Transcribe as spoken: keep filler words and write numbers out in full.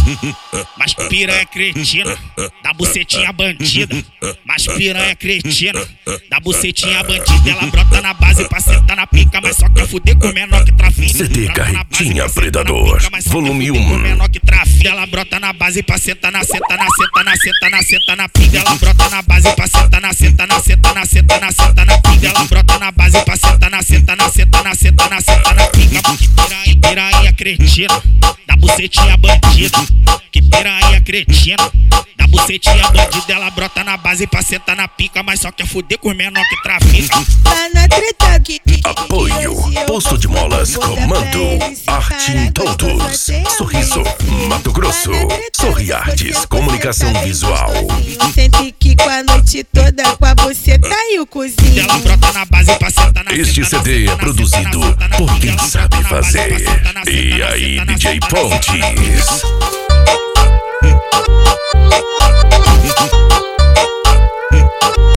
Mas piranha cretina, da bucetinha bandida. Mas piranha cretina, da bucetinha bandida. Ela brota na base pra sentar na pica, mas só quer fuder com menor que trafica. C D Carretinha Predador, volume um. Menor que trafica. Ela brota na base pra sentar na senta na senta na senta na senta na pica. Ela brota na base pra sentar na senta na senta na senta na senta na pica. Ela brota na base pra sentar na senta na senta na senta na senta na pica. Que piranha, piranha cretina, da bucetinha bandida. Que piranha cretina, da bucetinha bandida. Ela brota na base pra sentar na pica, mas só quer fuder com menor que trafica. Tá na treta que Apoio, Posto de Molas, Comando, Arte em Todos, Sorriso, Mato Grosso, Sorriartes, Comunicação Visual. Sente que com a noite toda com a buceta e o cozinho. Ela brota na base pra sentar na Este C D é produzido por quem sabe fazer. E aí, D J Pontes.